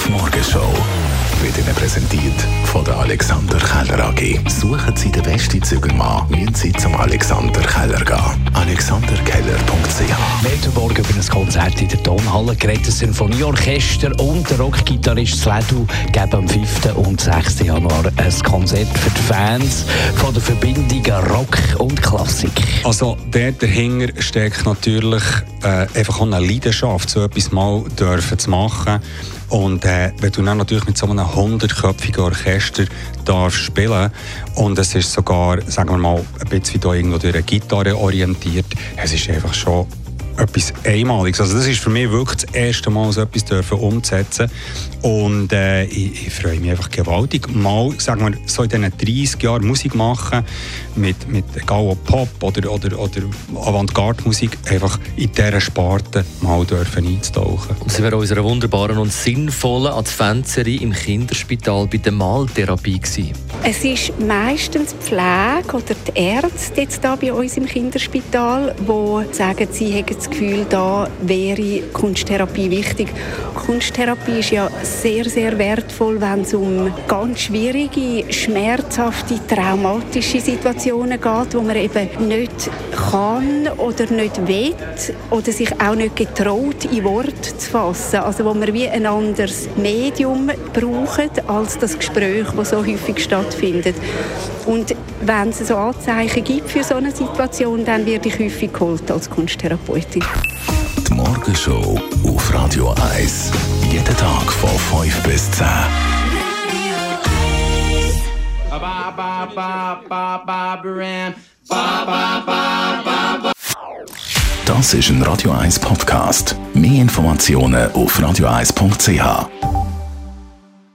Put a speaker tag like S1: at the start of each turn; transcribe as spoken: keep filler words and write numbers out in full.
S1: Die Morgenshow wird Ihnen präsentiert von der Alexander Keller A G. Suchen Sie den besten Zügelmann, müssen Sie zum Alexander Keller gehen. alexander keller punkt c h.
S2: Wir haben heute Morgen über ein Konzert in der Tonhalle geredet. Das Sinfonieorchester und der Rockgitarrist Sledu geben am fünften und sechsten Januar ein Konzert für die Fans von der Verbindung Rock und Klassik.
S3: Also der dahinter steckt natürlich äh, einfach auch eine Leidenschaft, so etwas mal dürfen zu machen. Und äh, wenn du dann natürlich mit so einem hundertköpfigen Orchester darfst spielen und es ist sogar, sagen wir mal, ein bisschen wie irgendwo durch eine Gitarre orientiert, es ist einfach schon etwas Einmaliges. Also das ist für mich wirklich das erste Mal, so etwas dürfen umzusetzen. Und äh, ich, ich freue mich einfach gewaltig. Mal, sagen wir, so in diesen dreissig Jahren Musik machen, mit, mit egal ob Pop oder, oder, oder Avantgarde-Musik, einfach in dieser Sparte mal dürfen einzutauchen.
S4: Sie waren unserer wunderbaren und sinnvollen Adventserie im Kinderspital bei der Maltherapie gewesen.
S5: Es ist meistens die Pflege oder die Ärzte jetzt da bei uns im Kinderspital, die sagen, sie haben das Gefühl, da wäre Kunsttherapie wichtig. Kunsttherapie ist ja sehr, sehr wertvoll, wenn es um ganz schwierige, schmerzhafte, traumatische Situationen geht, wo man eben nicht kann oder nicht will oder sich auch nicht getraut, in Worte zu fassen. Also wo man wie ein anderes Medium braucht als das Gespräch, das so häufig stattfindet. Und wenn es so Anzeichen gibt für so eine Situation, dann werde ich häufig geholt als Kunsttherapeutin.
S1: Die Morgenshow auf Radio eins. Jeden Tag von fünf bis zehn. Das ist ein Radio eins Podcast. Mehr Informationen auf radio eins punkt c h.